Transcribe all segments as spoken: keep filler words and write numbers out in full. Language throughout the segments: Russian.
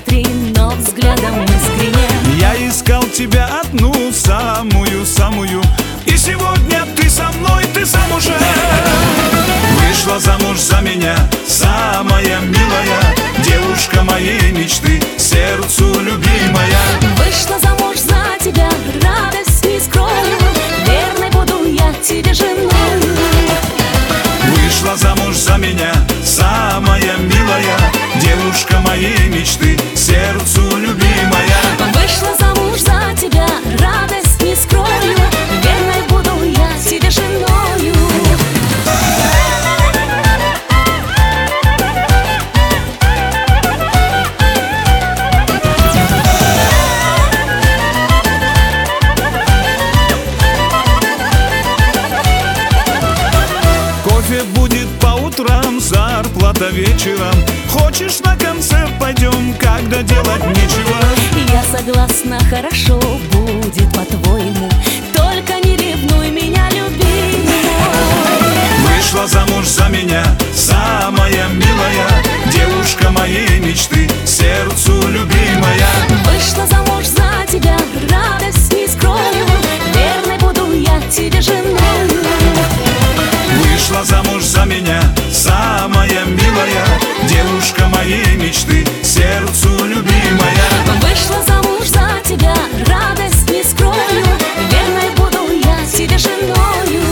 смотри, но взглядом искренне. Я искал тебя одну, самую-самую, и сегодня ты со мной, ты замужем. Вышла замуж за меня, самая милая, девушка моей мечты, сердцу любимая. Вышла замуж за тебя, радость не скрою, верной буду я тебе женой. Вышла замуж за меня, самая милая, девушка моей мечты, сердцу любимая. Вышла замуж за тебя, радость не скрою, верной буду я тебе женою. Кофе будет по утрам, зарплата вечером. Хочешь на концерт, пойдем, когда делать нечего. Я согласна, хорошо будет по-твоему, только не ревнуй меня, любимый. Вышла замуж за меня, самая милая, девушка моей мечты, сердцу любимая. Вышла замуж за тебя, радость не скрою, верной буду я тебе женою. Вышла замуж за меня, самая милая, девушка моей мечты, сердцу любимая. Вышла замуж за тебя, радость не скрою, верной буду я тебе женою.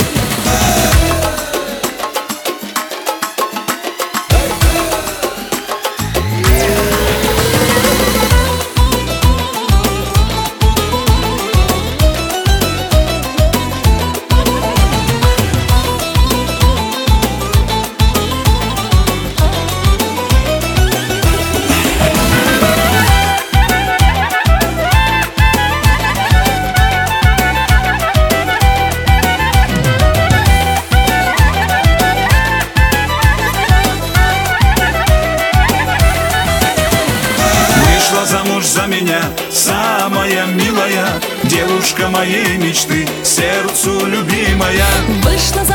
Замуж за меня, самая милая, девушка моей мечты, сердцу любимая. Вышла